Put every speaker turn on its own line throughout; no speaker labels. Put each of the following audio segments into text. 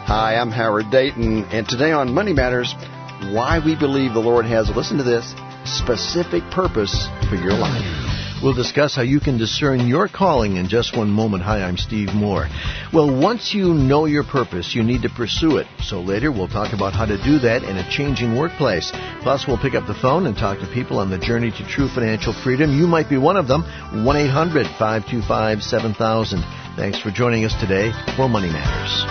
Hi, I'm Howard Dayton, and today on Money Matters, why we believe the Lord has, listen to this, specific purpose for your life.
We'll discuss how you can discern your calling in just one moment. Hi, I'm Steve Moore. Well, once you know your purpose, you need to pursue it. So later we'll talk about how to do that in a changing workplace. Plus, we'll pick up the phone and talk to people on the journey to true financial freedom. You might be one of them. 1-800-525-7000. Thanks for joining us today for Money Matters.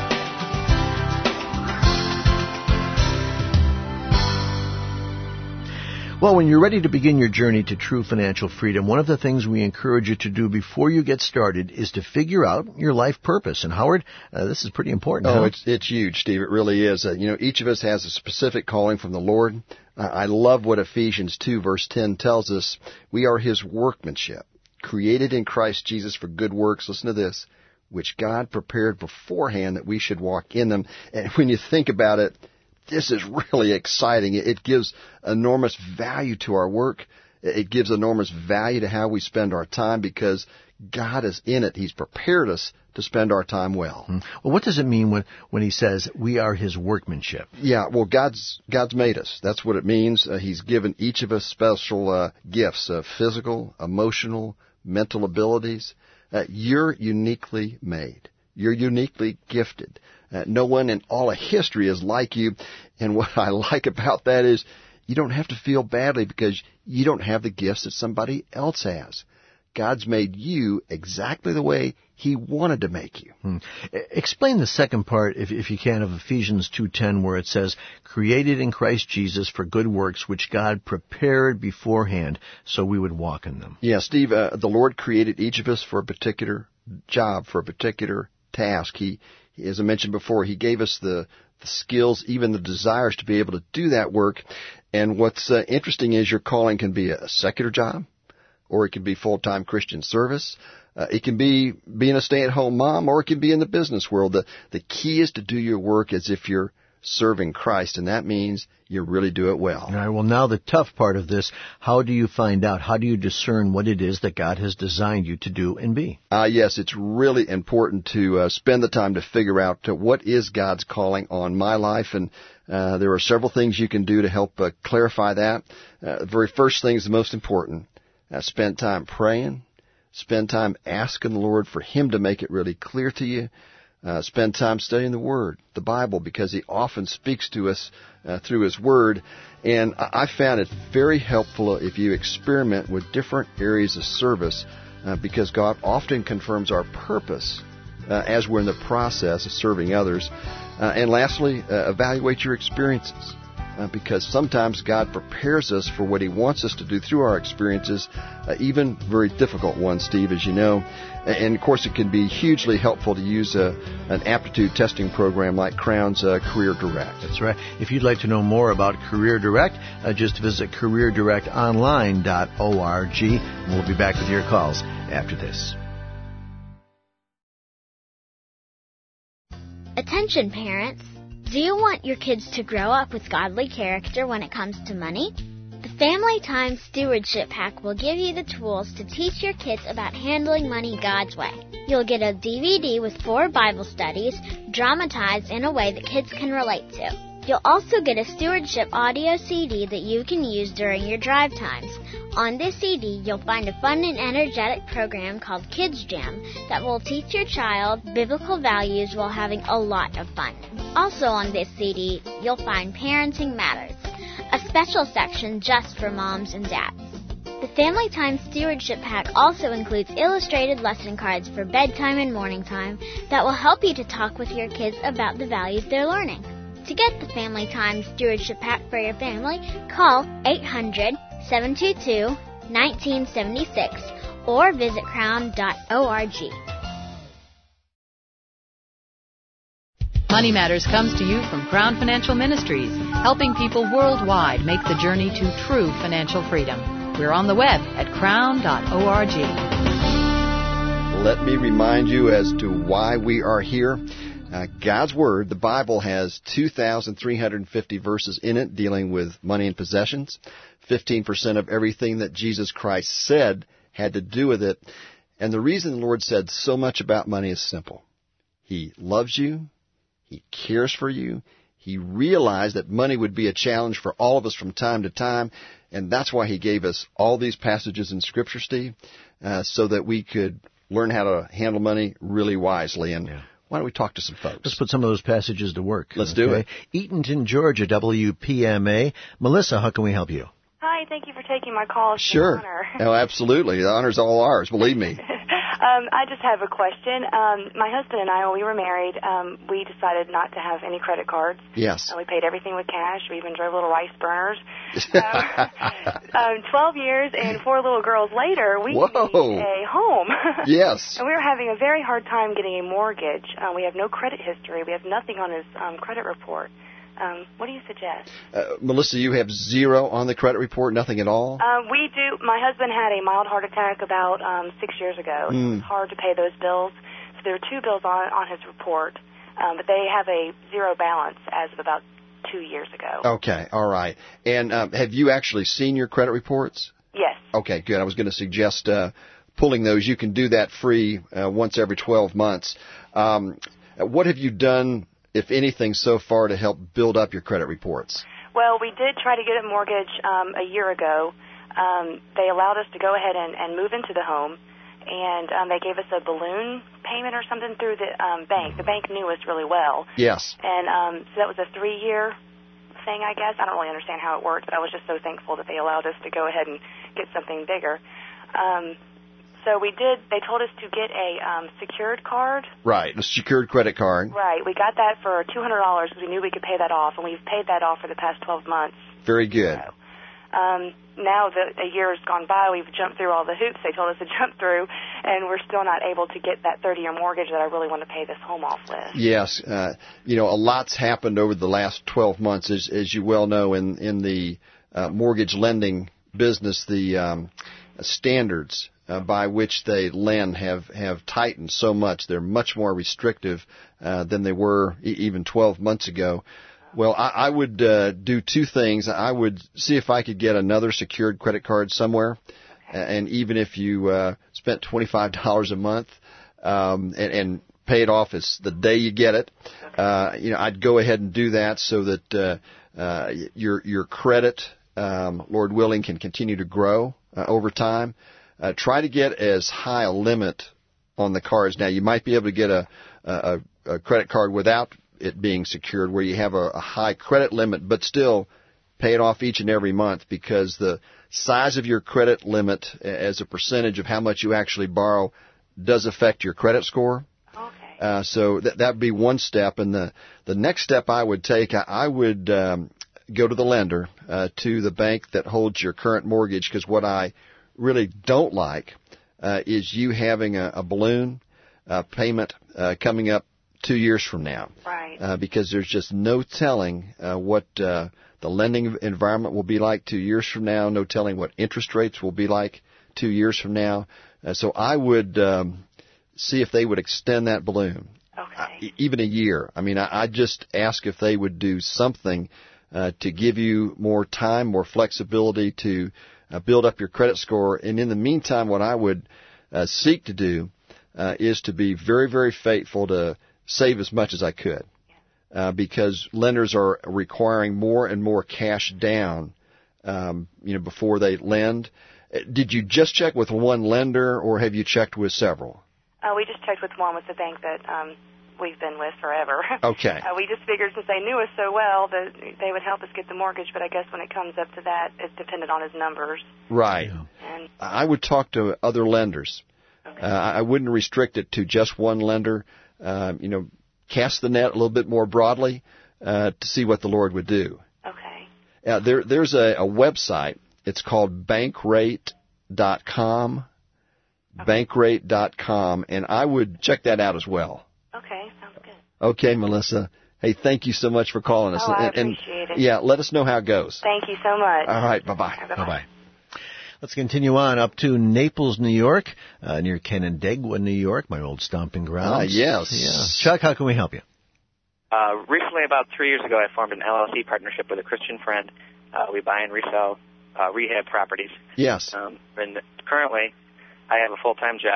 Well, when you're ready to begin your journey to true financial freedom, one of the things we encourage you to do before you get started is to figure out your life purpose. And Howard, this is pretty important.
Oh, it's huge, Steve. It really is. Each of us has a specific calling from the Lord. I love what Ephesians 2, verse 10 tells us. We are His workmanship, created in Christ Jesus for good works. Listen to this, which God prepared beforehand that we should walk in them. And when you think about it, this is really exciting. It gives enormous value to our work. It gives enormous value to how we spend our time because God is in it. He's prepared us to spend our time well.
Well, what does it mean when He says we are His workmanship?
Yeah, well, God's made us. That's what it means. He's given each of us special gifts, physical, emotional, mental abilities. You're uniquely made. You're uniquely gifted. No one in all of history is like you. And what I like about that is you don't have to feel badly because you don't have the gifts that somebody else has. God's made you exactly the way He wanted to make you.
Explain the second part, if you can, of Ephesians 2:10, where it says, created in Christ Jesus for good works, which God prepared beforehand so we would walk in them.
Yeah, Steve, the Lord created each of us for a particular job, for a particular task. He, as I mentioned before, He gave us the skills, even the desires to be able to do that work. And what's interesting is your calling can be a secular job, or it can be full-time Christian service. It can be being a stay-at-home mom, or it can be in the business world. The key is to do your work as if you're serving Christ, and that means you really do it well.
All right, well, now the tough part of this, how do you find out? How do you discern what it is that God has designed you to do and be?
Yes, it's really important to spend the time to figure out what is God's calling on my life, and there are several things you can do to help clarify that. The very first thing is the most important. Spend time praying. Spend time asking the Lord for Him to make it really clear to you. Spend time studying the Word, the Bible, because He often speaks to us through His Word. And I found it very helpful if you experiment with different areas of service because God often confirms our purpose as we're in the process of serving others. And lastly, evaluate your experiences. Because sometimes God prepares us for what He wants us to do through our experiences, even very difficult ones, Steve, as you know. And, of course, it can be hugely helpful to use an aptitude testing program like Crown's Career Direct.
That's right. If you'd like to know more about Career Direct, just visit careerdirectonline.org. And we'll be back with your calls after this.
Attention, parents. Do you want your kids to grow up with godly character when it comes to money? The Family Time Stewardship Pack will give you the tools to teach your kids about handling money God's way. You'll get a DVD with 4 Bible studies dramatized in a way that kids can relate to. You'll also get a stewardship audio CD that you can use during your drive times. On this CD, you'll find a fun and energetic program called Kids Jam that will teach your child biblical values while having a lot of fun. Also on this CD, you'll find Parenting Matters, a special section just for moms and dads. The Family Time Stewardship Pack also includes illustrated lesson cards for bedtime and morning time that will help you to talk with your kids about the values they're learning. To get the Family Time Stewardship Pack for your family, call 800-722-1976 or visit crown.org.
Money Matters comes to you from Crown Financial Ministries, helping people worldwide make the journey to true financial freedom. We're on the web at crown.org.
Let me remind you as to why we are here. God's Word, the Bible, has 2,350 verses in it dealing with money and possessions. 15% of everything that Jesus Christ said had to do with it. And the reason the Lord said so much about money is simple. He loves you. He cares for you. He realized that money would be a challenge for all of us from time to time, and that's why he gave us all these passages in Scripture, Steve, so that we could learn how to handle money really wisely. And why don't we talk to some folks?
Let's put some of those passages to work.
Let's do it.
Eatonton, Georgia, WPMA. Melissa, how can we help you?
Hi, thank you for taking my call. It's
Sure.
an honor.
Oh, absolutely. The honor's all ours, believe me.
I just have a question. My husband and I, when we were married, we decided not to have any credit cards.
Yes.
We paid everything with cash. We even drove little rice burners. 12 years and 4 little girls later, we need a home.
Yes.
And we were having a very hard time getting a mortgage. We have no credit history. We have nothing on his credit report. What do you suggest?
Melissa, you have 0 on the credit report, nothing at all?
We do. My husband had a mild heart attack about 6 years ago. It was hard to pay those bills. So there are 2 bills on his report, but they have a 0 balance as of about 2 years ago.
Okay, all right. And have you actually seen your credit reports?
Yes.
Okay, good. I was going to suggest pulling those. You can do that free once every 12 months. What have you done, if anything, so far to help build up your credit reports?
Well, we did try to get a mortgage a year ago. They allowed us to go ahead and move into the home, and they gave us a balloon payment or something through the bank. The bank knew us really well.
Yes.
And so that was a 3-year thing, I guess. I don't really understand how it worked, but I was just so thankful that they allowed us to go ahead and get something bigger. So we did. They told us to get a secured card.
Right, a secured credit card.
Right. We got that for $200 because we knew we could pay that off, and we've paid that off for the past 12 months.
Very good.
So, now that a year has gone by, we've jumped through all the hoops they told us to jump through, and we're still not able to get that 30-year mortgage that I really want to pay this home off with. Yes.
A lot's happened over the last 12 months, as you well know, in the mortgage lending business. The standards by which they lend have tightened so much. They're much more restrictive than they were even 12 months ago. Well, I would do 2 things. I would see if I could get another secured credit card somewhere, and even if you spent $25 a month and pay it off as the day you get it, I'd go ahead and do that so that your credit, Lord willing, can continue to grow over time. Try to get as high a limit on the cards. Now, you might be able to get a credit card without it being secured, where you have a high credit limit, but still pay it off each and every month, because the size of your credit limit as a percentage of how much you actually borrow does affect your credit score.
Okay.
So that would be one step. And the next step I would take, I would go to the lender, to the bank that holds your current mortgage, because what I really don't like is you having a balloon payment coming up 2 years from now.
Right.
Because there's just no telling what the lending environment will be like 2 years from now, no telling what interest rates will be like 2 years from now. So I would see if they would extend that balloon.
Okay.
Even a year. I mean, I'd just ask if they would do something to give you more time, more flexibility to build up your credit score. And in the meantime, what I would seek to do is to be very, very faithful to save as much as I could, because lenders are requiring more and more cash down, before they lend. Did you just check with one lender, or have you checked with several?
We just checked with one, with the bank that we've been with forever.
Okay.
We just figured, since they knew us so well, that they would help us get the mortgage, but I guess when it comes up to that, it's dependent on his numbers.
Right.
And
I would talk to other lenders.
Okay.
I wouldn't restrict it to just one lender. Cast the net a little bit more broadly to see what the Lord would do.
Okay.
There's a website. It's called bankrate.com, bankrate.com, and I would check that out as well.
Okay, sounds good.
Okay, Melissa. Hey, thank you so much for calling us.
I appreciate it.
Yeah, let us know how it goes.
Thank you so much.
All right, bye-bye.
Bye-bye. Let's continue on up to Naples, New York, near Canandaigua, New York, my old stomping grounds.
Yes.
Yeah. Chuck, how can we help you?
Recently, about 3 years ago, I formed an LLC partnership with a Christian friend. We buy and resell rehab properties.
Yes.
And currently, I have a full-time job.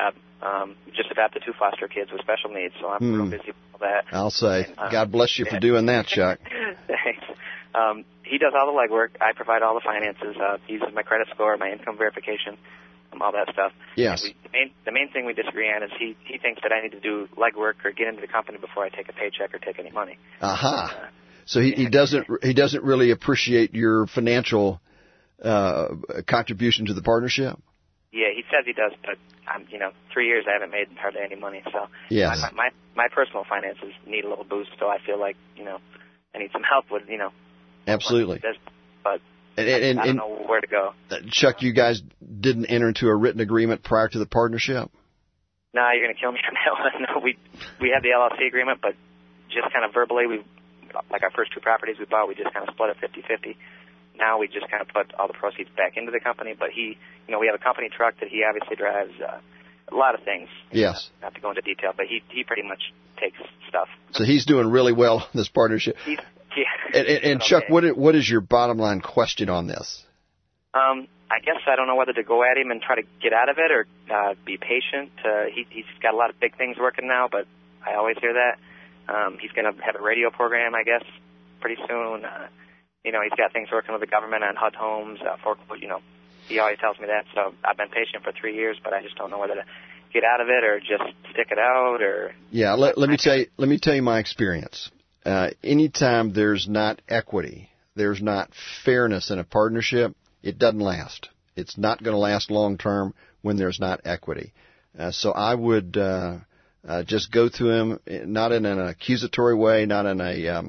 just adopted 2 foster kids with special needs, so I'm real busy with all that.
I'll say, God bless you for doing that, Chuck.
Thanks. He does all the legwork. I provide all the finances. He uses my credit score, my income verification, all that stuff.
Yes.
The main thing we disagree on is he thinks that I need to do legwork or get into the company before I take a paycheck or take any money.
Aha. So he doesn't really appreciate your financial contribution to the partnership?
Yeah, he says he does, but 3 years I haven't made hardly any money. So
yes.
my personal finances need a little boost. So I feel like I need some help with
Absolutely.
But I don't know where to go.
Chuck, you guys didn't enter into a written agreement prior to the partnership?
No, you're going to kill me on that one. No, we had the LLC agreement, but just kind of verbally, like our first 2 properties we bought, we just kind of split it 50-50. Now we just kind of put all the proceeds back into the company, but we have a company truck that he obviously drives, a lot of things.
Yes.
Not to go into detail, but he pretty much takes stuff.
So he's doing really well in this partnership. And Chuck,
okay.
what is your bottom line question on this?
I guess I don't know whether to go at him and try to get out of it or be patient. He's got a lot of big things working now, but I always hear that. He's going to have a radio program, I guess, pretty soon. He's got things working with the government on HUD homes, he always tells me that. So I've been patient for 3 years, but I just don't know whether to get out of it or just stick it out or. Yeah,
let me tell you my experience. Anytime there's not equity, there's not fairness in a partnership, it doesn't last. It's not going to last long term when there's not equity. So I would just go to him, not in an accusatory way, not in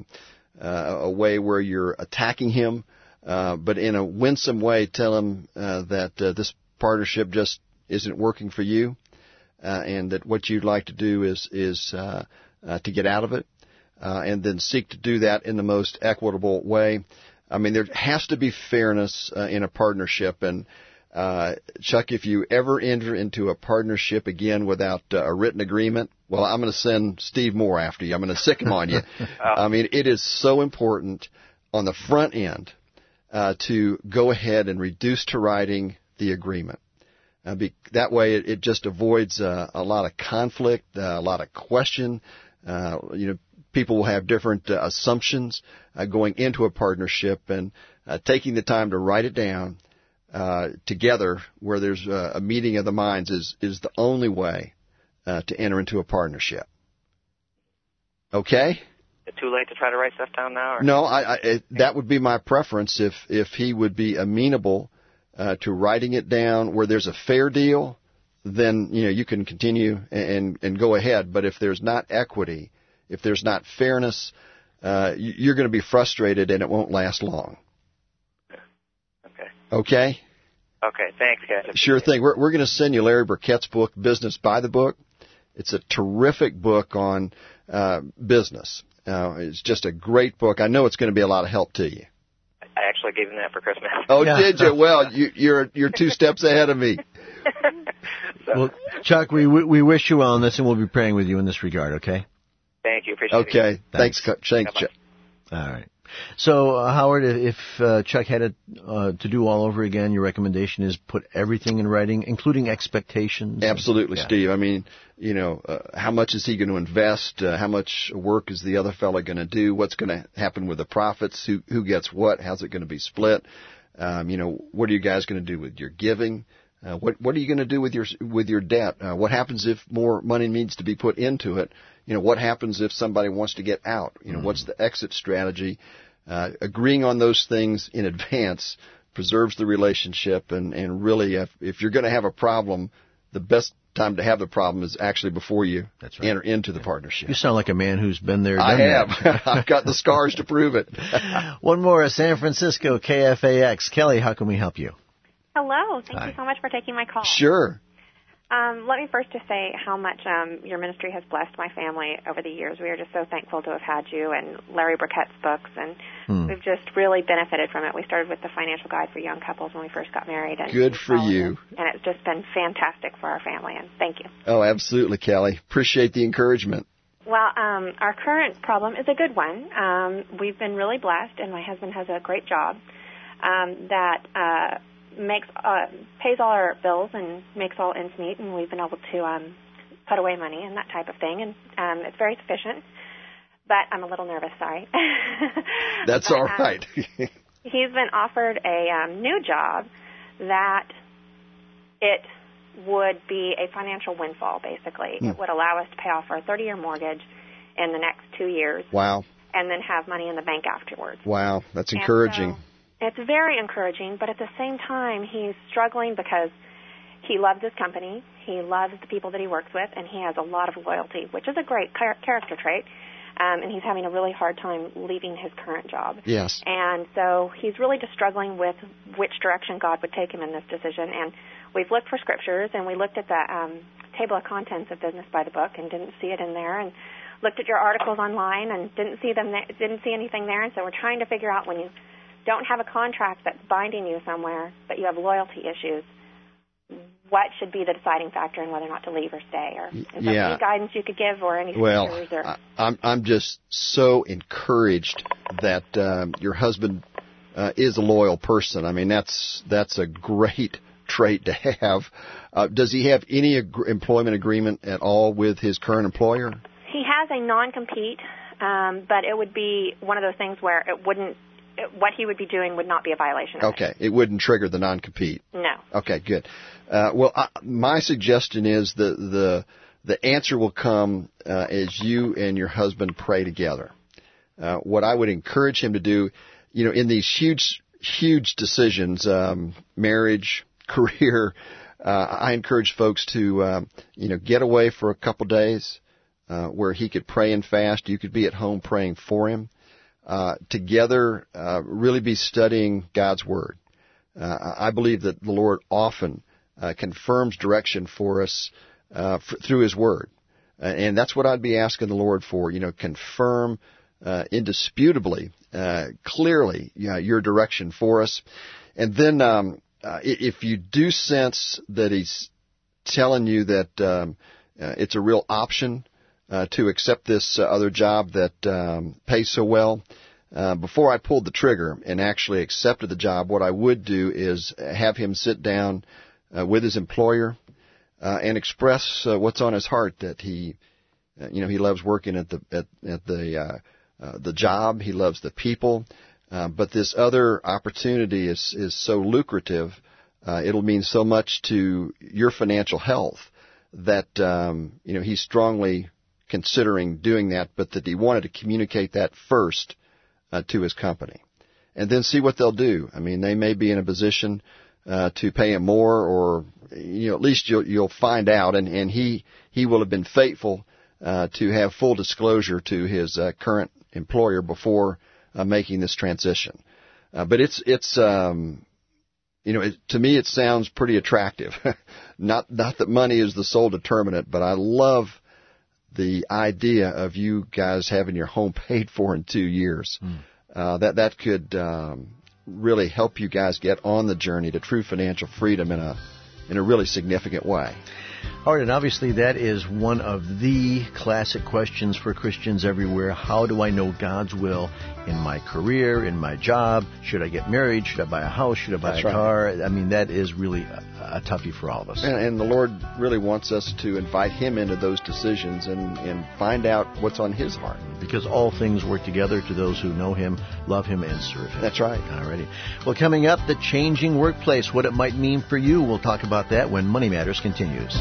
a way where you're attacking him, but in a winsome way, tell him that this partnership just isn't working for you, and that what you'd like to do is to get out of it, and then seek to do that in the most equitable way. I mean, there has to be fairness in a partnership, and Chuck, if you ever enter into a partnership again without a written agreement, well, I'm going to send Steve Moore after you. I'm going to sick him on you. I mean, it is so important on the front end to go ahead and reduce to writing the agreement. That way, it just avoids a lot of conflict, a lot of question. People will have different assumptions going into a partnership, and taking the time to write it down together where there's a meeting of the minds is the only way to enter into a partnership. Okay?
Is it too late to try to write stuff down now? Or?
No, that would be my preference if he would be amenable to writing it down where there's a fair deal. Then you can continue and go ahead. But if there's not equity, if there's not fairness, you're going to be frustrated and it won't last long.
Okay.
Okay?
Okay, thanks, guys.
Sure thing. We're going to send you Larry Burkett's book, Business by the Book. It's a terrific book on business. It's just a great book. I know it's going to be a lot of help to you.
I actually gave him that for Christmas.
Oh, yeah. Did you? Well, you're 2 steps ahead of me.
Well, Chuck, we wish you well in this, and we'll be praying with you in this regard, okay?
Thank you. Appreciate it.
Okay. Thanks, Chuck.
All right. So, Howard, if Chuck had it to do all over again, your recommendation is put everything in writing, including expectations?
Absolutely, Steve. I mean, how much is he going to invest? How much work is the other fellow going to do? What's going to happen with the profits? Who gets what? How's it going to be split? What are you guys going to do with your giving? What are you going to do with your debt? What happens if more money needs to be put into it? What happens if somebody wants to get out? What's the exit strategy? Agreeing on those things in advance preserves the relationship, and really, if you're going to have a problem, the best time to have the problem is actually before you enter into the partnership.
You sound like a man who's been there, done
I have. I've got the scars to prove it.
One more, San Francisco, KFAX. Kelly, how can we help you?
Hello. Thank you so much for taking my call.
Sure.
Let me first just say how much your ministry has blessed my family over the years. We are just so thankful to have had you and Larry Burkett's books, and we've just really benefited from it. We started with the Financial Guide for Young Couples when we first got married. And
good for you.
And it's just been fantastic for our family, and thank you.
Oh, absolutely, Kelly. Appreciate the encouragement.
Well, our current problem is a good one. We've been really blessed, and my husband has a great job that pays all our bills and makes all ends meet, and we've been able to put away money and that type of thing, and it's very sufficient. But I'm a little nervous, sorry.
That's all right.
He's been offered a new job that it would be a financial windfall, basically. It would allow us to pay off our 30-year mortgage in the next 2 years.
Wow.
And then have money in the bank afterwards.
Wow, that's encouraging.
So it's very encouraging, but at the same time, he's struggling because he loves his company, he loves the people that he works with, and he has a lot of loyalty, which is a great character trait. And he's having a really hard time leaving his current job.
Yes.
And so he's really just struggling with which direction God would take him in this decision. And we've looked for scriptures, and we looked at the table of contents of Business by the Book and didn't see it in there, and looked at your articles online and didn't see anything there. And so we're trying to figure out, when you don't have a contract that's binding you somewhere, but you have loyalty issues, what should be the deciding factor in whether or not to leave or stay, or is there any guidance you could give, or any scriptures?
Well, I'm just so encouraged that your husband is a loyal person. I mean, that's a great trait to have. Does he have any employment agreement at all with his current employer?
He has a non-compete, but it would be one of those things where what he would be doing would not be a violation of
it. It wouldn't trigger the non-compete.
No.
Okay, good. My suggestion is the answer will come as you and your husband pray together. What I would encourage him to do, in these huge decisions, marriage, career, I encourage folks to, get away for a couple days where he could pray and fast. You could be at home praying for him. Together, really be studying God's Word. I believe that the Lord often confirms direction for us through His Word. And that's what I'd be asking the Lord for, confirm indisputably, clearly, your direction for us. And then if you do sense that He's telling you that it's a real option to accept this other job that pays so well, before I pulled the trigger and actually accepted the job, what I would do is have him sit down with his employer and express what's on his heart. That he loves working at the job, he loves the people, but this other opportunity is so lucrative. It'll mean so much to your financial health that he's strongly considering doing that, but that he wanted to communicate that first to his company, and then see what they'll do. I mean, they may be in a position to pay him more, or at least you'll find out, and he will have been faithful to have full disclosure to his current employer before making this transition. But it's to me it sounds pretty attractive. Not that money is the sole determinant, but I love the idea of you guys having your home paid for in 2 years. That could really help you guys get on the journey to true financial freedom in a really significant way.
All right, and obviously that is one of the classic questions for Christians everywhere. How do I know God's will in my career, in my job? Should I get married? Should I buy a house? Should I buy a car? I mean, that is really a toughie for all of us.
And the Lord really wants us to invite Him into those decisions and find out what's on His heart.
Because all things work together to those who know Him, love Him, and serve Him.
That's right.
All righty. Well, coming up, the changing workplace, what it might mean for you. We'll talk about that when Money Matters continues.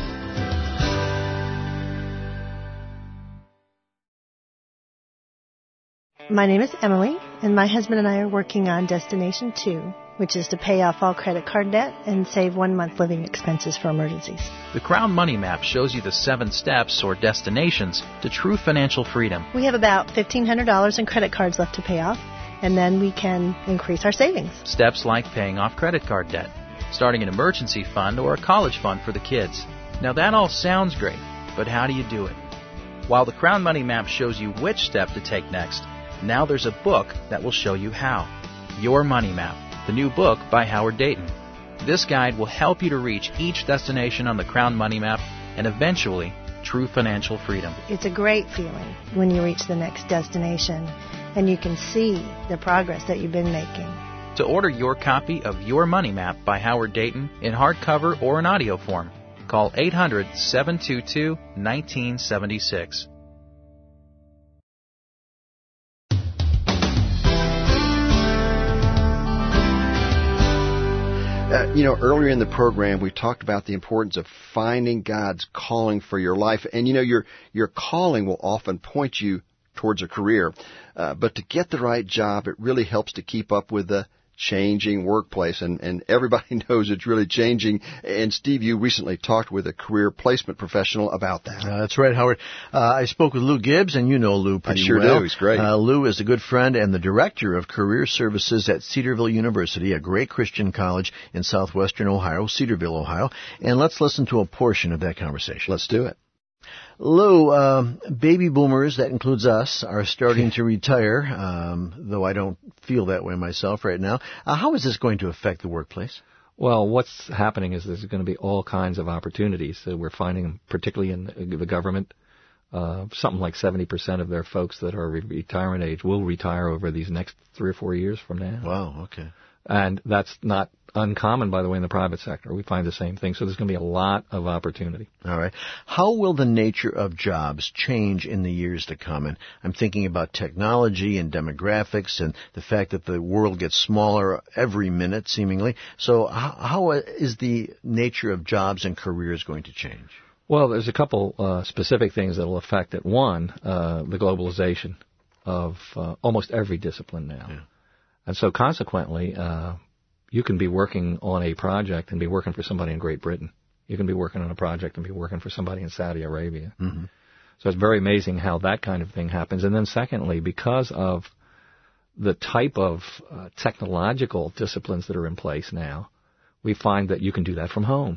My name is Emily, and my husband and I are working on Destination 2, which is to pay off all credit card debt and save 1 month living expenses for emergencies.
The Crown Money Map shows you the 7 steps or destinations to true financial freedom.
We have about $1,500 in credit cards left to pay off, and then we can increase our savings.
Steps like paying off credit card debt, starting an emergency fund or a college fund for the kids. Now that all sounds great, but how do you do it? While the Crown Money Map shows you which step to take next, now there's a book that will show you how. Your Money Map, the new book by Howard Dayton. This guide will help you to reach each destination on the Crown Money Map and eventually true financial freedom.
It's a great feeling when you reach the next destination and you can see the progress that you've been making.
To order your copy of Your Money Map by Howard Dayton in hardcover or in audio form, Call 800-722-1976.
Earlier in the program, we talked about the importance of finding God's calling for your life. And, your calling will often point you towards a career. But to get the right job, it really helps to keep up with the changing workplace. And everybody knows it's really changing. And, Steve, you recently talked with a career placement professional about that.
That's right, Howard. I spoke with Lou Gibbs, and you know Lou pretty well.
I sure do. He's great.
Lou is a good friend and the director of career services at Cedarville University, a great Christian college in southwestern Ohio, Cedarville, Ohio. And let's listen to a portion of that conversation.
Let's do it.
Lou, baby boomers, that includes us, are starting to retire, though I don't feel that way myself right now. How is this going to affect the workplace?
Well, what's happening is there's going to be all kinds of opportunities. So we're finding, particularly in the government, something like 70% of their folks that are retirement age will retire over these next 3 or 4 years from now.
Wow, okay.
And that's not uncommon, by the way, in the private sector. We find the same thing. So there's going to be a lot of opportunity.
All right. How will the nature of jobs change in the years to come? And I'm thinking about technology and demographics and the fact that the world gets smaller every minute, seemingly. So how is the nature of jobs and careers going to change?
Well, there's a couple specific things that will affect it. One, the globalization of almost every discipline now. Yeah. And so consequently, you can be working on a project and be working for somebody in Great Britain. You can be working on a project and be working for somebody in Saudi Arabia. Mm-hmm. So it's very amazing how that kind of thing happens. And then secondly, because of the type of technological disciplines that are in place now, we find that you can do that from home.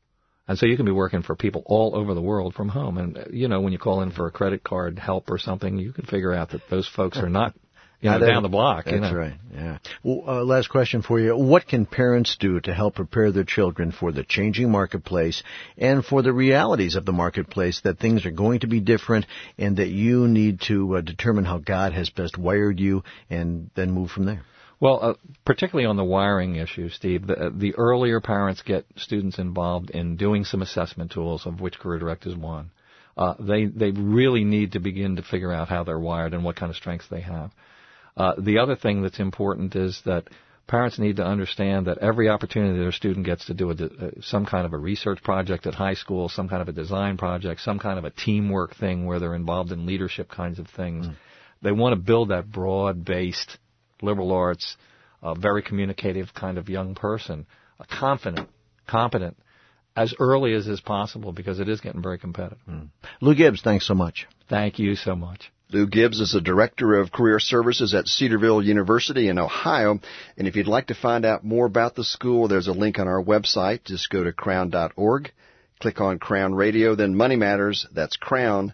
And so you can be working for people all over the world from home. And, when you call in for a credit card help or something, you can figure out that those folks are not down the block.
That's right, yeah. Well, last question for you. What can parents do to help prepare their children for the changing marketplace and for the realities of the marketplace, that things are going to be different and that you need to determine how God has best wired you and then move from there?
Well, particularly on the wiring issue, Steve, the earlier parents get students involved in doing some assessment tools, of which Career Direct is one, they really need to begin to figure out how they're wired and what kind of strengths they have. The other thing that's important is that parents need to understand that every opportunity their student gets to do some kind of a research project at high school, some kind of a design project, some kind of a teamwork thing where they're involved in leadership kinds of things. They want to build that broad-based liberal arts, very communicative kind of young person, confident, competent, as early as is possible, because it is getting very competitive.
Lou Gibbs, thanks so much.
Thank you so much.
Lou Gibbs is the Director of Career Services at Cedarville University in Ohio. And if you'd like to find out more about the school, there's a link on our website. Just go to crown.org, click on Crown Radio, then Money Matters. That's crown.org.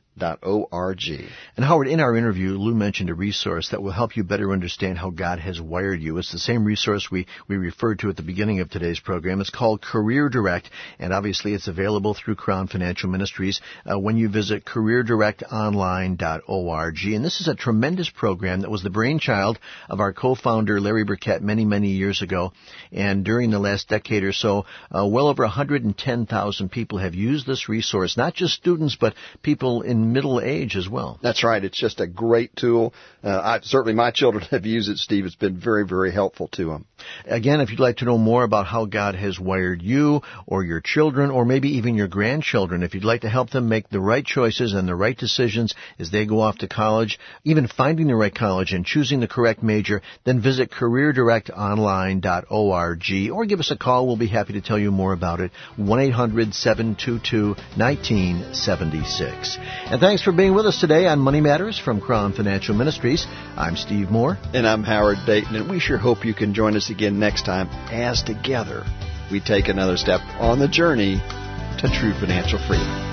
And Howard, in our interview, Lou mentioned a resource that will help you better understand how God has wired you. It's the same resource we referred to at the beginning of today's program. It's called Career Direct, and obviously it's available through Crown Financial Ministries when you visit careerdirectonline.org. And this is a tremendous program that was the brainchild of our co-founder, Larry Burkett, many, many years ago. And during the last decade or so, well over 110,000 people have used this resource, not just students, but people in middle age as well.
That's right. It's just a great tool. Certainly my children have used it, Steve. It's been very, very helpful to them.
Again, if you'd like to know more about how God has wired you or your children or maybe even your grandchildren, if you'd like to help them make the right choices and the right decisions as they go off to college, even finding the right college and choosing the correct major, then visit careerdirectonline.org or give us a call. We'll be happy to tell you more about it. 1-800-722-1976. And thanks for being with us today on Money Matters from Crown Financial Ministries. I'm Steve Moore.
And I'm Howard Dayton. And we sure hope you can join us again next time as together we take another step on the journey to true financial freedom.